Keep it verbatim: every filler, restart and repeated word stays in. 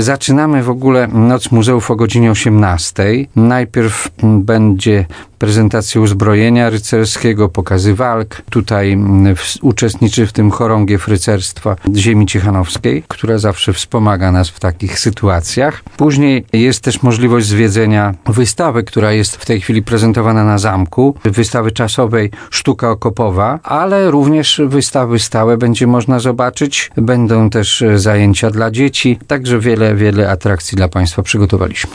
Zaczynamy w ogóle Noc Muzeów o godzinie osiemnastej. Najpierw będzie prezentacja uzbrojenia rycerskiego, pokazy walk. Tutaj w, uczestniczy w tym chorągiew rycerstwa ziemi ciechanowskiej, która zawsze wspomaga nas w takich sytuacjach. Później jest też możliwość zwiedzenia wystawy, która jest w tej chwili prezentowana na zamku. Wystawy czasowej Sztuka okopowa, ale również wystawy stałe będzie można zobaczyć. Będą też zajęcia dla dzieci, także wiele, wiele atrakcji dla Państwa przygotowaliśmy.